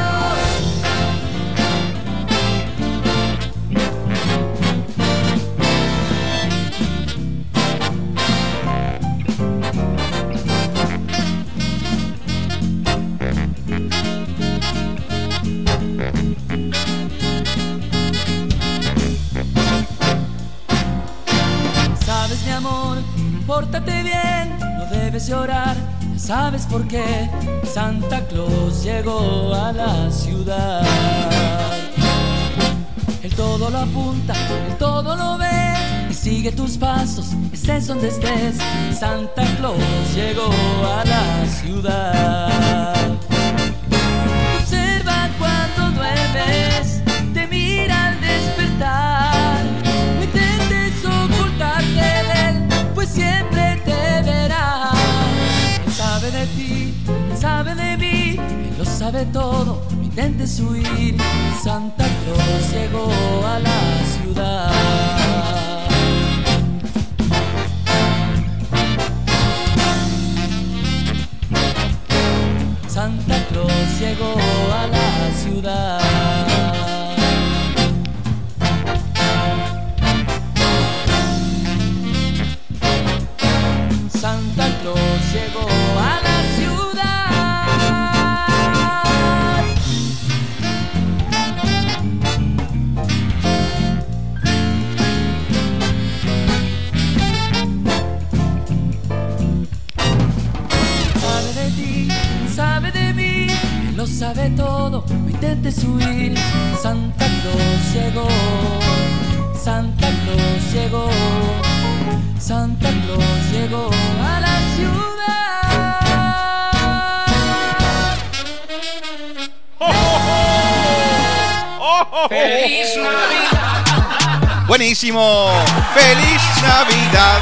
Sabes, mi amor, pórtate bien, no debes llorar. ¿Sabes por qué? Santa Claus llegó a la ciudad. Él todo lo apunta, él todo lo ve y sigue tus pasos, estés donde estés. Santa Claus llegó a la ciudad. Observa cuando duermes, te mira al despertar. No intentes ocultarte de él, pues siempre te verá. Él sabe de ti, él sabe de mí, él lo sabe todo, no intentes huir. Santa Claus llegó a la ciudad. Santa Claus llegó a la ciudad. quieres huir. Santa Claus llegó, Santa Claus llegó, Santa Claus llegó a la ciudad. ¡Oh, oh, oh! ¡Oh, oh, oh! ¡Feliz Navidad! Buenísimo. ¡Feliz Navidad!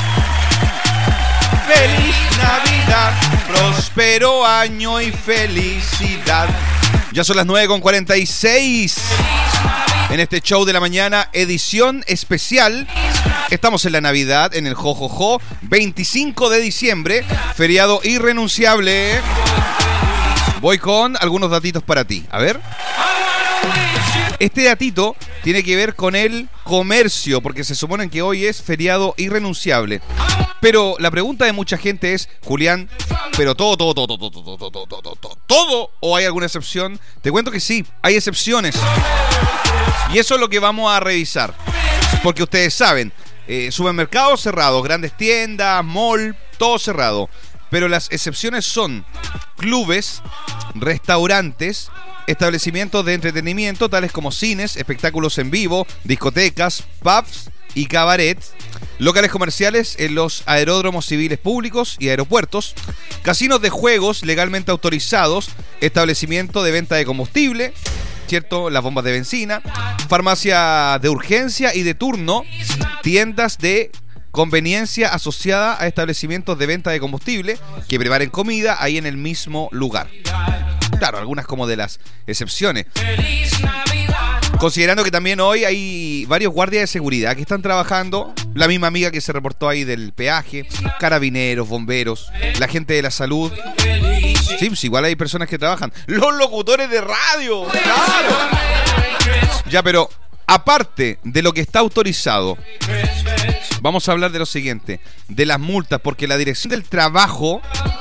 ¡Feliz Navidad! Próspero año y felicidad. Ya son las nueve con cuarenta y seis. En este show de la mañana, edición especial. Estamos en la Navidad, en el Jojojo, veinticinco de diciembre, feriado irrenunciable. Voy con algunos datitos para ti. A ver. Este datito tiene que ver con el comercio, porque se supone que hoy es feriado irrenunciable. Pero la pregunta de mucha gente es, Julián, ¿pero todo, todo, todo, todo, todo, todo, todo, todo, todo, todo o hay alguna excepción? Te cuento que sí, hay excepciones. Y eso es lo que vamos a revisar. Porque ustedes saben, eh, supermercados cerrados, grandes tiendas, mall, todo cerrado. Pero las excepciones son clubes, restaurantes, establecimientos de entretenimiento tales como cines, espectáculos en vivo, discotecas, pubs y cabarets, locales comerciales en los aeródromos civiles públicos y aeropuertos, casinos de juegos legalmente autorizados, establecimiento de venta de combustible, ¿cierto? Las bombas de benzina, farmacia de urgencia y de turno, tiendas de conveniencia asociada a establecimientos de venta de combustible que preparen comida ahí en el mismo lugar. Claro, algunas como de las excepciones. Considerando que también hoy hay varios guardias de seguridad que están trabajando, la misma amiga que se reportó ahí del peaje, carabineros, bomberos, la gente de la salud. Sí, pues igual hay personas que trabajan. Los locutores de radio, claro. Ya, pero aparte de lo que está autorizado, vamos a hablar de lo siguiente, de las multas, porque la Dirección del Trabajo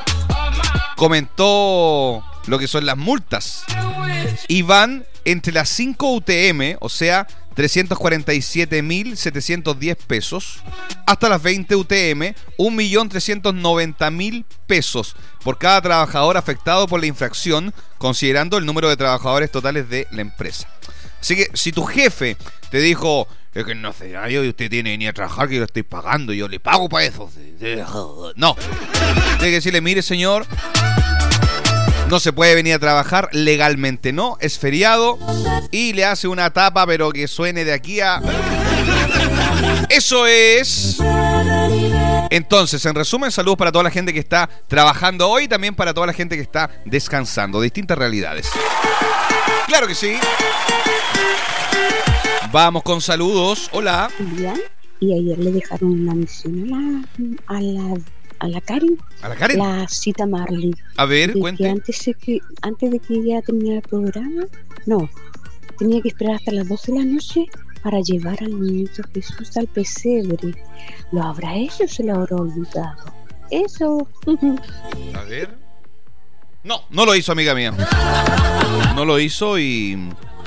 comentó lo que son las multas y van entre las cinco U T M, o sea, trescientos cuarenta y siete mil setecientos diez pesos, hasta las veinte U T M, un millón trescientos noventa mil pesos por cada trabajador afectado por la infracción, considerando el número de trabajadores totales de la empresa. Así que si tu jefe te dijo, es que no sé, yo usted tiene que venir a trabajar, que yo lo estoy pagando, yo le pago para eso. No. Tiene que decirle, mire señor, no se puede venir a trabajar legalmente, no, es feriado, y le hace una tapa, pero que suene de aquí a... Eso es. Entonces, en resumen, saludos para toda la gente que está trabajando hoy, también para toda la gente que está descansando, distintas realidades. Claro que sí. Vamos con saludos. Hola. Julián, y ayer le dejaron una misión a la, a la, a la Karen. ¿A la Karen? La cita Marley. A ver, de cuente. Que antes, de que, antes de que ella terminara el programa, no, tenía que esperar hasta las doce de la noche para llevar al niñito Jesús al pesebre. ¿Lo habrá hecho o se lo habrá olvidado? Eso. A ver. No, no lo hizo, amiga mía. No lo hizo y...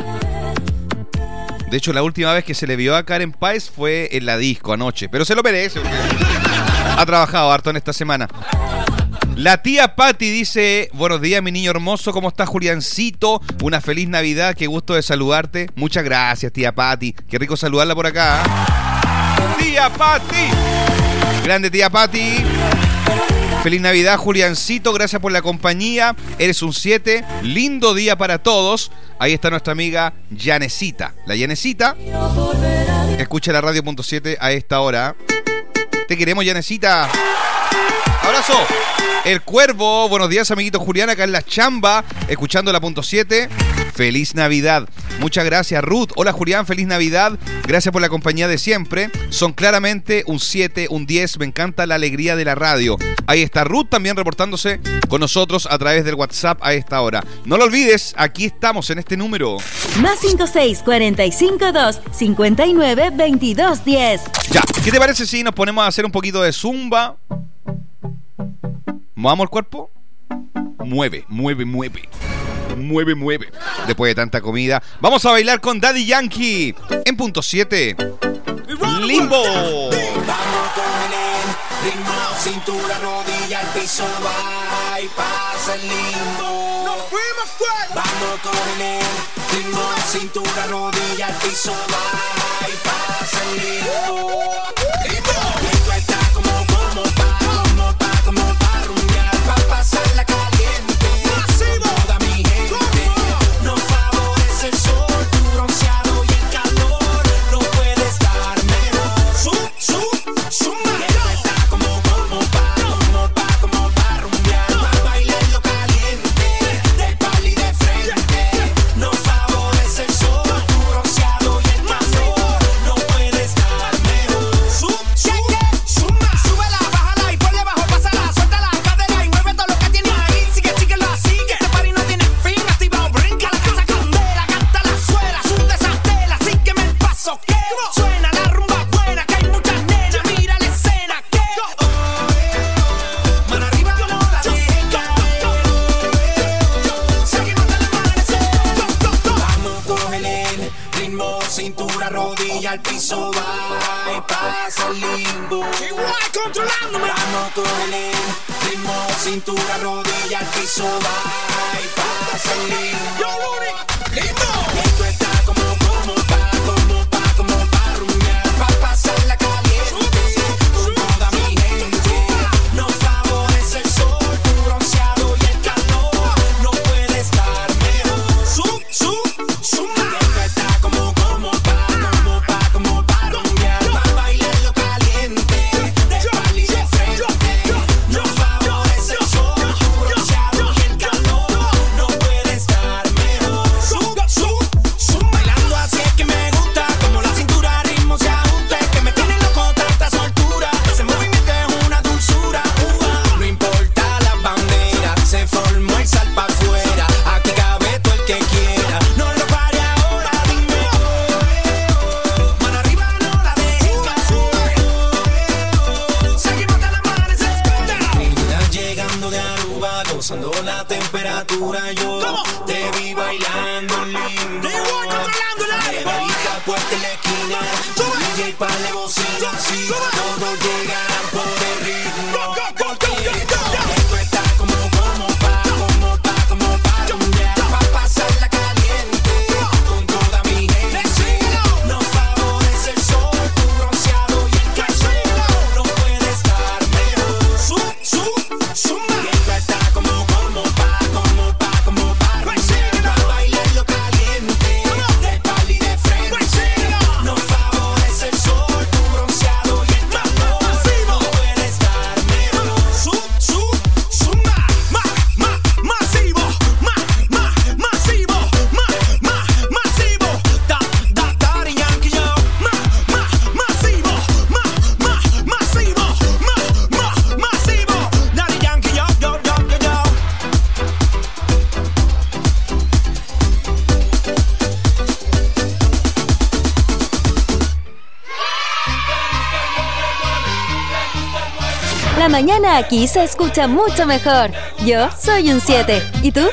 De hecho, la última vez que se le vio a Karen Páez fue en la disco anoche. Pero se lo merece, porque ha trabajado harto en esta semana. La tía Patti dice, buenos días, mi niño hermoso, ¿cómo estás, Juliancito? Una feliz Navidad, qué gusto de saludarte. Muchas gracias, tía Patti. Qué rico saludarla por acá. ¡Tía Patti! Grande tía Patti. Feliz Navidad, Juliancito, gracias por la compañía. Eres un siete, lindo día para todos. Ahí está nuestra amiga Yanecita. La Yanecita escucha la radio punto siete a esta hora. Te queremos, Yanecita. Abrazo. El Cuervo, buenos días, amiguito Julián, acá en la chamba, escuchando la punto siete. Feliz Navidad. Muchas gracias, Ruth. Hola, Julián, feliz Navidad. Gracias por la compañía de siempre. Son claramente un siete, un diez. Me encanta la alegría de la radio. Ahí está Ruth también reportándose con nosotros a través del WhatsApp a esta hora. No lo olvides, aquí estamos en este número. Más cinco seis, cuatro cinco dos, cinco nueve, veintidós diez. Ya, ¿qué te parece si nos ponemos a hacer un poquito de zumba? ¿Movamos el cuerpo? Mueve, mueve, mueve. Mueve, mueve. Después de tanta comida, vamos a bailar con Daddy Yankee en punto siete. Limbo. cintura, rodilla, al piso, va y pasa el limbo. Nos fuimos fuera. Vamos con el ritmo, cintura, rodilla, al piso, va y pasa el limbo. Esto está como, como pa, como pa, como pa rumbear, pa pasarla caliente. Con toda mi gente, nos favorece el sol, tu bronceado y el calor, no puede estar mejor. Sub, sub, suma. Esto está como, como pa, como pa, como pa rumbear, pa bailarlo caliente, de pal y de frente. Nos favorece el sol, tu bronceado y el calor, no puede estar mejor. Sub, sub, suma. Súbela, bájala y ponle bajo, pásala, suelta la cadera y mueve todo lo que tienes ahí. Sigue, síguelo así, que este party no tiene fin. Activa o brinca, la casa candela, canta la suela, sunta esa tela, sígueme el paso que suena la rumba buena, que hay muchas nenas, mira la escena que oh, eh, mano arriba no la dejes caer. Seguimos hasta el amanecer. Vamos, cógele el ritmo, cintura, rodilla, al piso, va y pasa el limbo. Igual controlándome. Vamos, cógele el ritmo, cintura, rodilla, al piso, va y pasa el limbo. Esto está como, como pa, como pa, como pa rumbear, pa pasarla caliente, con toda mi gente. Nos favorece el sol, tu bronceado y el calor, no puede estar mejor. Sub, sub, suma. Esto está como, como pa, como pa, como pa rumbear, pa bailarlo caliente, de pal y de frente. Nos favorece el sol, tu bronceado y el calor, no puede estar mejor. Sub, sub, suma. Bailando así es que me gusta, como la cintura ritmo se ajusta, es que me tiene loco tanta soltura. Ese movimiento es una dulzura. Uva. No importa las banderas, se formó el sal pa' afuera. Aquí cabe todo el que quiera. No lo pare ahora, dime oh, eh, oh. Mano arriba, no la dejes caer. Seguimos hasta el amanecer. Niña llegando de Aruba, gozando la temperatura. Yo te vi bailando en limbo. Neverita, puerta en la esquina, D J pa' la bocina, sí, todos llegarán por el ritmo. Porque esto está como, como pa, como pa, como pa rumbear, pa pasarla caliente, con toda mi gente. Nos favorece el sol, tu bronceado y el calor, no puede estar mejor. Sub, sub, suma. Esto está como, como pa, como pa, como pa rumbear, pa bailarlo caliente, de pal y de frente. Nos favorece el sol, tu bronceado y el calor, no puede estar mejor. Sub, sub, suma. Ma, ma, masivo. Ma, ma, masivo. Ma, ma, masivo. Da, da, Daddy Yankee, yo. Ma, ma, masivo. Ma, ma, masivo. Ma, ma, masivo. Daddy Yankee, yo, yo, yo, yo, yo. La mañana aquí se escucha mucho mejor. Yo soy un siete. ¿Y tú?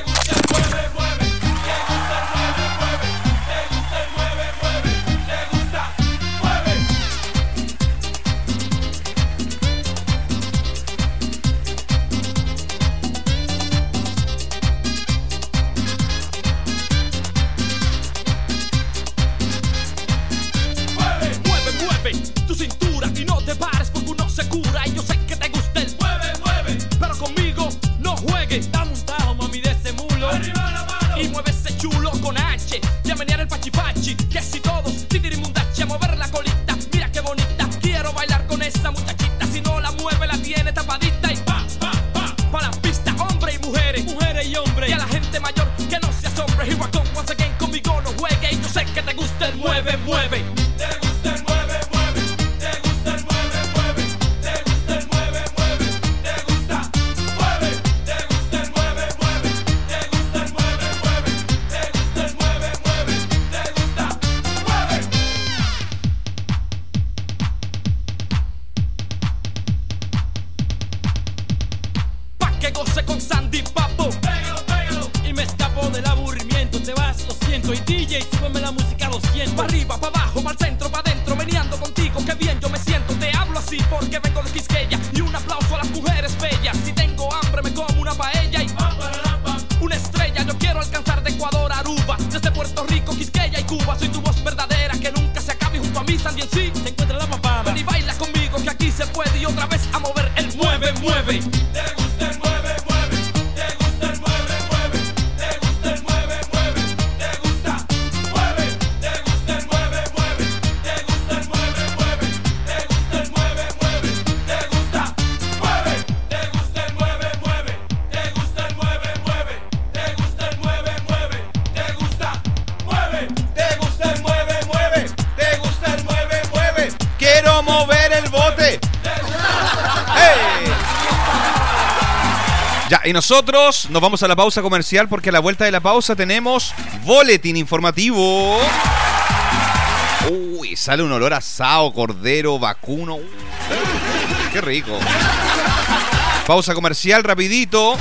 Mueve, mueve tu cintura y no te pares porque uno se cura. Y yo sé que te gusta el mueve, mueve, pero conmigo no juegues. Dame un tajo, mami, de ese mulo. Arriba la mano. Y mueve ese chulo con H. Ya menear el pachipachi. Que si todos, titirimundachi, a mover la colita. Mira qué bonita. Quiero bailar con esa muchachita. Si no la mueve, la tiene tapadita. Y pa, pa, pa, pa la pista, hombres y mujeres. Mujeres y hombres. Y a la gente mayor que no se asombre. Here I come once again, conmigo no juegue. Y yo sé que te gusta el mueve, mueve. Te gusta el mueve, mueve. Te gusta el mueve, mueve. Te gusta el mueve, mueve. Te gusta, mueve. Te gusta el mueve, mueve. Te gusta el mueve, mueve. Te gusta el mueve, mueve. Te gusta, mueve. Pa' que goce con Sandy Papo. Pégalo, pégalo. Y me escapo del aburrimiento. Te vas, lo siento. Y D J, súbeme la música a los cien. Pa' arriba, pa' abajo, pa' el centro, pa' adentro. Meneando contigo, qué bien yo me siento. Te hablo así porque vengo de Quisqueya. Y un aplauso a la avisan y en sí se encuentra la papada. Ven y baila conmigo que aquí se puede y otra vez a mover el mueve, mueve. Te gusta el mueve, mueve. Te gusta el mueve, mueve. Te gusta el mueve, mueve. Te gusta, mueve. Te gusta el mueve, mueve. Te gusta el mueve, mueve. Te gusta el mueve, mueve. Te gusta, mueve. Te gusta el mueve, mueve. Te gusta el mueve, mueve. Te gusta el mueve, mueve. Te gusta, mueve. Te gusta el mueve, mueve. Te gusta el mueve, mueve. Quiero mover el bote. ¡Hey! Ya, y nosotros nos vamos a la pausa comercial porque a la vuelta de la pausa tenemos boletín informativo. Uy, sale un olor a asado, cordero, vacuno. Uy, qué rico. Pausa comercial rapidito.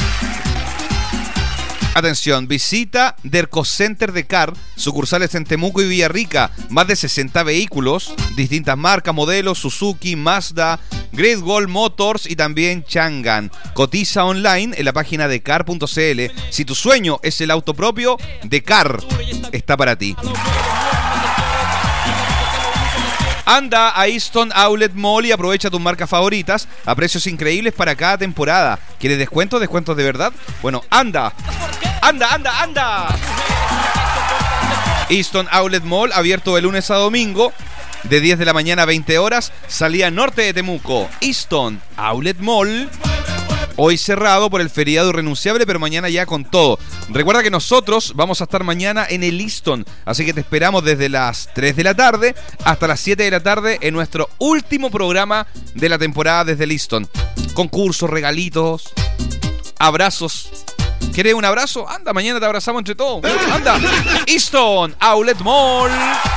Atención, visita Derco Center de Car, sucursales en Temuco y Villarrica, más de sesenta vehículos, distintas marcas, modelos, Suzuki, Mazda, Great Wall Motors y también Changan. Cotiza online en la página de car punto c l. Si tu sueño es el auto propio, de Car está para ti. Anda a Easton Outlet Mall y aprovecha tus marcas favoritas a precios increíbles para cada temporada. ¿Quieres descuentos? ¿Descuentos de verdad? Bueno, anda. ¡Anda, anda, anda! Easton Outlet Mall, abierto de lunes a domingo, de diez de la mañana a veinte horas, salida norte de Temuco. Easton Outlet Mall, hoy cerrado por el feriado irrenunciable, pero mañana ya con todo. Recuerda que nosotros vamos a estar mañana en el Easton, así que te esperamos desde las tres de la tarde hasta las siete de la tarde en nuestro último programa de la temporada desde el Easton. Concursos, regalitos, abrazos. ¿Quieres un abrazo? Anda, mañana te abrazamos entre todos. Anda. Easton Outlet Mall.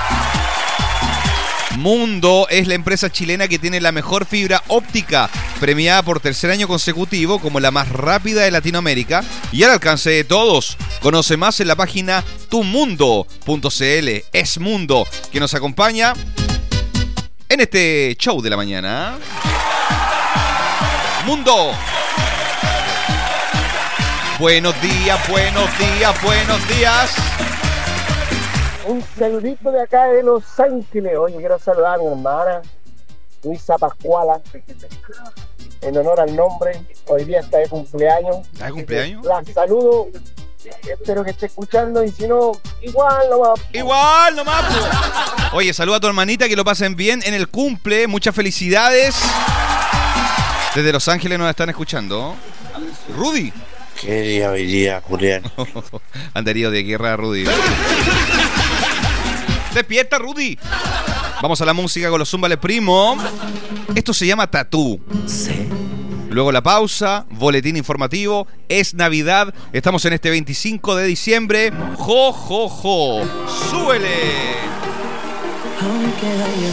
Mundo es la empresa chilena que tiene la mejor fibra óptica, premiada por tercer año consecutivo como la más rápida de Latinoamérica y al alcance de todos. Conoce más en la página tu mundo punto c l. Es Mundo, que nos acompaña en este show de la mañana. Mundo. Buenos días, buenos días, buenos días. Un saludito de acá de Los Ángeles. Oye, quiero saludar a mi hermana Luisa Pascuala, en honor al nombre. Hoy día está de cumpleaños. ¿Está de cumpleaños? La saludo. Espero que esté escuchando y si no, igual nomás. Igual nomás. Oye, saluda a tu hermanita, que lo pasen bien en el cumple. Muchas felicidades. Desde Los Ángeles nos están escuchando. Rudy. ¿Qué día hoy día, Julián? Anderío de guerra, Rudy. Despierta, Rudy. Vamos a la música con los Zúmbale Primo. Esto se llama Tatú. Sí. Luego la pausa, boletín informativo. Es Navidad. Estamos en este veinticinco de diciembre. ¡Jo, jo, jo! ¡Súbele! Aunque hay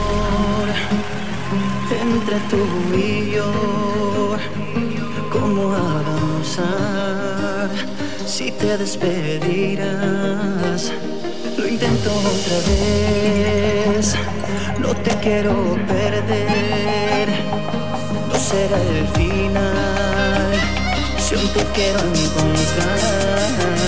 amor entre tú y yo, ¿cómo avanzar si te despedirás? Lo intento otra vez, no te quiero perder, no será el final, si aún te quiero encontrar.